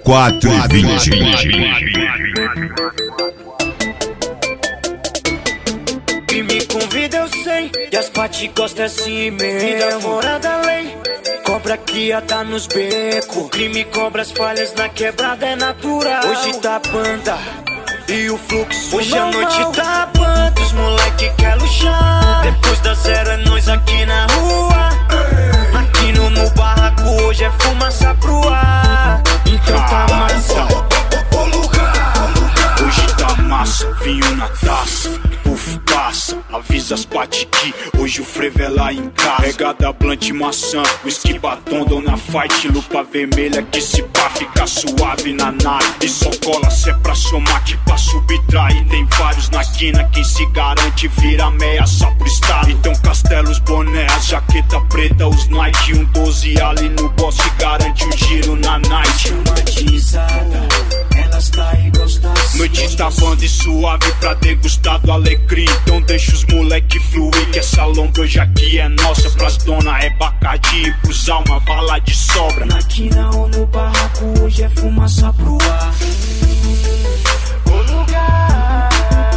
4h20. E me convida eu sei, e as pati gostam assim mesmo. Vida fora da lei, cobra que tá nos becos. Crime cobra as falhas na quebrada é natural. Hoje tá banda e o fluxo hoje normal. A noite tá banda, os moleque quer luxar. Depois da zero é nós aqui na rua. Aqui no barraco hoje é fumaça pro ar. Então tá massa. Hoje tá massa, vinho na taça, puff passa, avisa as pati que hoje o frevo é lá em casa. Pegada blunt maçã, whisky batom, dona fight, lupa vermelha que se pá fica suave na nave. E só cola se é pra somar que pra subtrair. Tem vários na quina, quem se garante vira ameaça pro estado. Então castelos, boné, a jaqueta preta, os Nike, 12 ali no boss que garante um giro na night. Elas tá e gostam assim. Noite tá banda e suave pra degustar do alecrim. Então deixa os moleque fluir, que essa lombra hoje aqui é nossa. Pras dona é bacardi e pros alma bala de sobra. Na quina ou no barraco hoje é fumaça pro ar. O lugar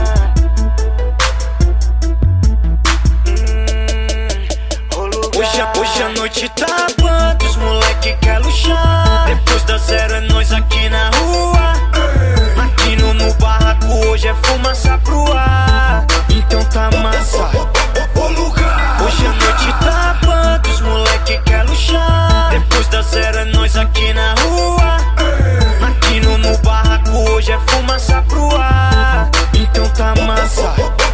Hoje a noite tá banda, os moleque quer luxar. Depois da zero é nós aqui na rua. Aqui no barraco hoje é fumaça pro ar. Então tá massa. Hoje a noite tá banda, os moleque quer luxar. Depois da zero é nós aqui na rua. Aqui no barraco hoje é fumaça pro ar. Então tá massa.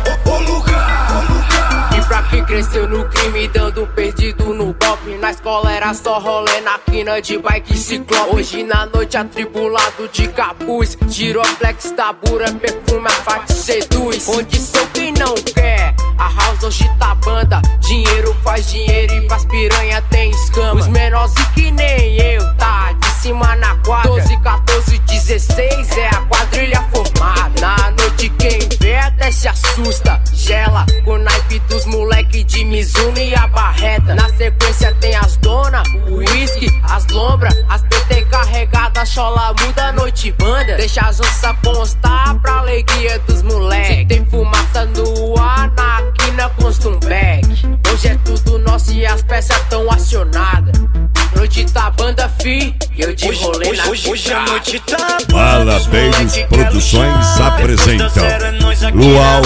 E pra quem cresceu no crime, dando perdido no golpe. Na escola era só rolê na quina de bike e ciclope. Hoje na noite atribulado de capuz, giroflex, tabura, perfume, a faca seduz. Condição quem não quer, a house hoje tá banda. Dinheiro faz dinheiro e pras piranha tem escama. Os menores que nem eu, tá de cima na quadra. 12, 14, 16 é a quadrilha formada. Na noite quem vê até se assusta. Gela com naipe dos moleque de Mizuno e a barreta. Na sequência tem as dona, o whisky, as lombra, as PT carregadas, chola muda a noite banda. Deixa as onças constar pra alegria dos moleque. Se tem fumaça no ar, na quina consta um bag. Hoje é tudo nosso e as peças tão acionadas. Noite tá banda fi, eu de rolê na hoje a noite tá Bala Beiros Produções apresentam Luau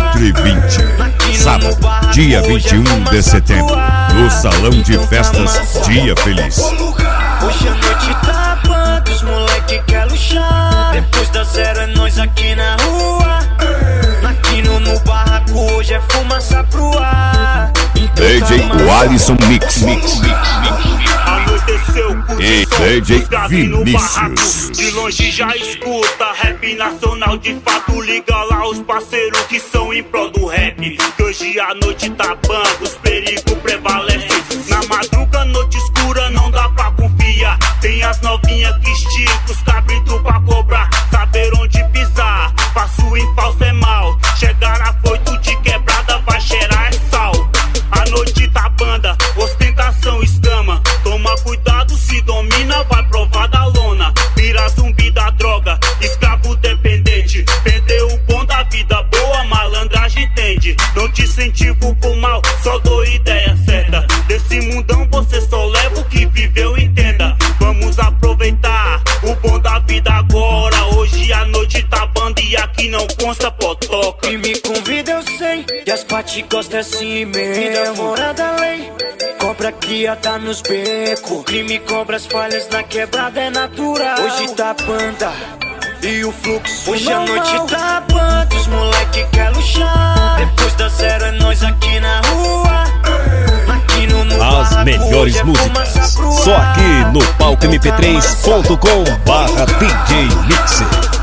4h20. Sábado, dia 21 de setembro, no Salão de Festas Dia Feliz. Hoje a noite tá banda, os moleque quer luxar. Depois da zero é nós aqui na rua. Aqui no barraco hoje é fumaça pro ar. DJ Alisson Mix. Anoiteceu, E DJ Vinícius. De longe já escuta rap nacional de fato. Liga lá os parceiros que são em prol do rap. Que hoje a noite tá banda, os perigos prevalecem. Na madruga, noite escura, não dá pra confiar. Tem as novinhas que esticam os cabritos pra cobrar. Saber onde pisar, passo em falso é mal. Chegar afoito de quebrada, vai cheirar é sal. A noite tá banda, ostentação escama. Toma cuidado, se domina, vai provar da lona. Vira zumbi da droga, escravo dependente. Perdeu o bom da vida boa, malandragem entende. Não te incentivo pro mal, só dou ideia certa. Desse mundão você só leva o que viveu, entenda. Vamos aproveitar o bom da vida agora. Hoje a noite tá banda e aqui não consta potoca. E me convida eu sei, e as pati gostam assim mesmo. Vida fora da lei, cobra que tá nos becos. Crime cobra as falhas na quebrada é natural. Hoje tá banda e o fluxo hoje a noite tá banda, os moleque quer luxar. Depois da zero é nós aqui na rua. Aqui no As melhores músicas, só aqui no palco mp3.com/DJ Mixer.